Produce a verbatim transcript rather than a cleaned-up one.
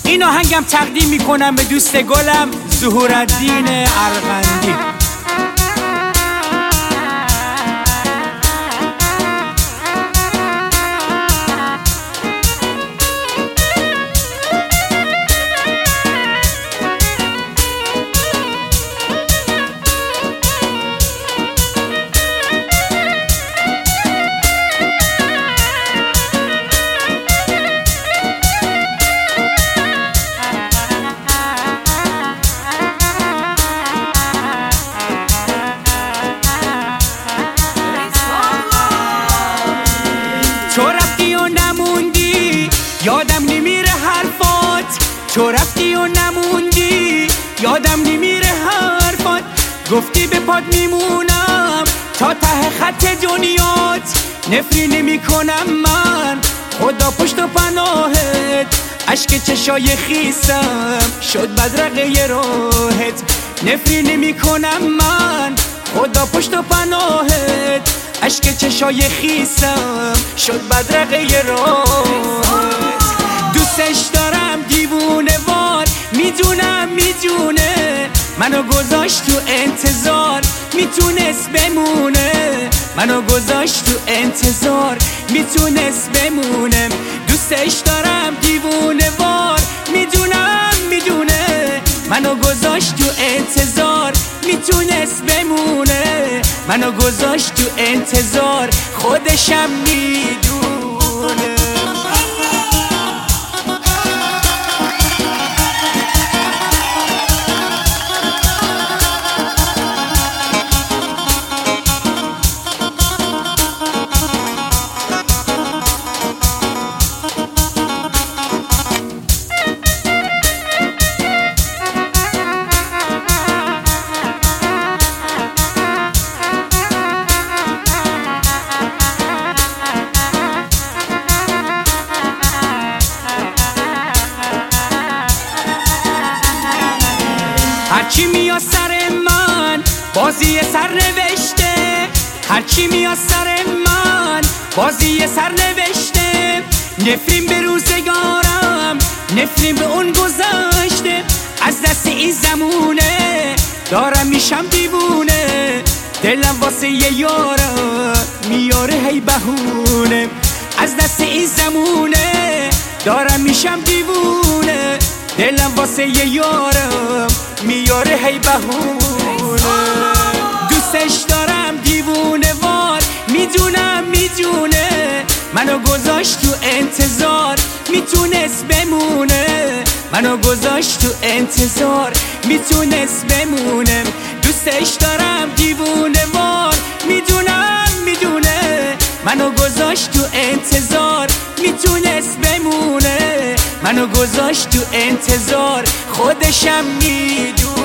این آهنگم تقدیم میکنم به دوست گلم ظهورالدین ارغندی. تو رفتی و نموندی یادم نمیره حرفات، تو رفتی و نموندی یادم نمیره حرفات. گفتی به پات میمونم تا ته خط دنیات، نفری نمی کنم من خدا پشت و پناهت. عشق چشای خیسم شد بدرقه راهت، نفری نمی کنم من خدا پشت و پناهت. عشق چشای خیسم شد بدرقه راهت. دوستش دارم دیوونه وار، میدونم میدونه منو گذاشت تو انتظار، میتونست بمونه منو گذاشت تو انتظار، میتونست بمونه. دوستش دارم دیوونه وار، میدونم میدونه منو گذاشت تو انتظار، میتونست بمونه منو گذاشت تو انتظار، خودشم میدونه. هرچی میاد سر من بازی سر نوشته، هرچی میاد سر من بازی سر نوشته. نفرین به روزگارم، نفرین به اون گذشته، از دست این زمونه دارم میشم دیوونه. دلم واسه یه یارم میاره هی بهونه، از دست این زمونه دارم میشم دیوونه. دلم واسه یه یارم میاره هی بهونه. دوستش دارم دیوونه وار، میدونم میدونه منو گذاشت تو انتظار، میتونست بمونه منو گذاشت تو انتظار، میتونست بمونه. دوستش دارم دیوونه وار، میدونم میدونه منو گذاشت تو انتظار، میتونست بمونه منو گذاشت تو انتظار، خودشم میدونه.